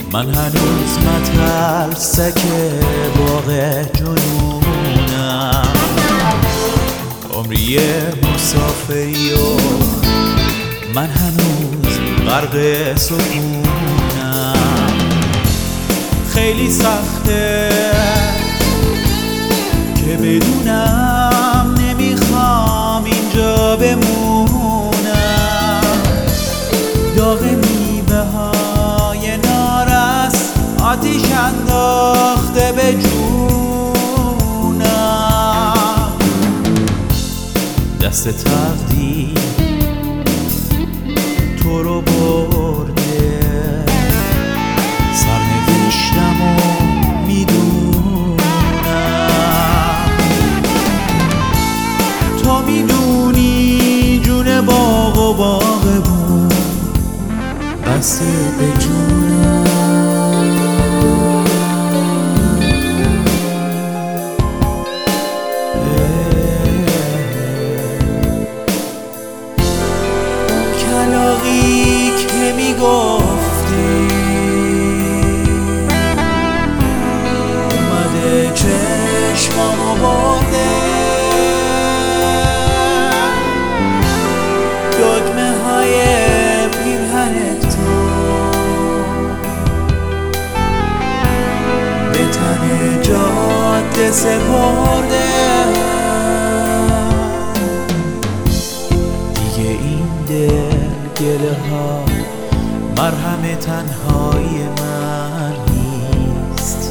من هنوز مترسک باغ جنونم، عمری مسافری و من هنوز غرق سکونم. خیلی سخته که بدونم نمیخوام اینجا بمونم. داغ میوه های نارس آتیش انداخته به جونم. دست تقدیر تو رو برده، سرنوشتم و میدونم. تو میدونی جون باغ و باغبون بسته به جونم. کلاغی که میگفتی اومده چشمامو برده، دگمه های پیرهنت تو به تن جاده سپرده. دیگه این دل گله ها مرهم تنهایی من نیست.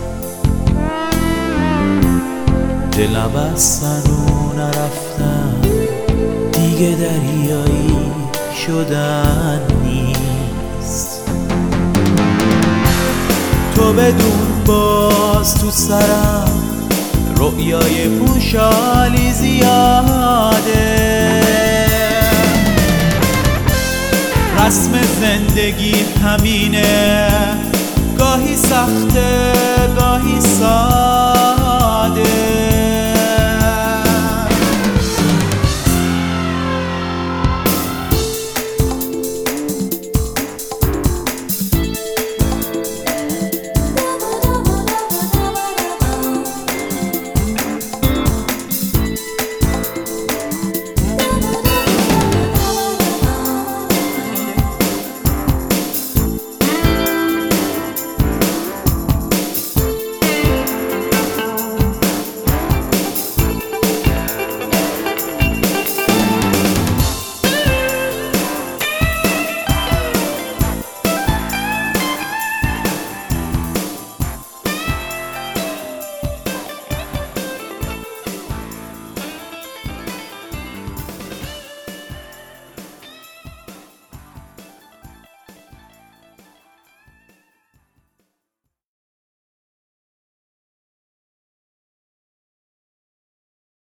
دلم بستن و نرفتن دیگه دریایی شدن نیست. تو بدون باز تو سرم رؤیای پوشالی زیاده. رسم زندگی همینه، گاهی سخته گاهی ساده.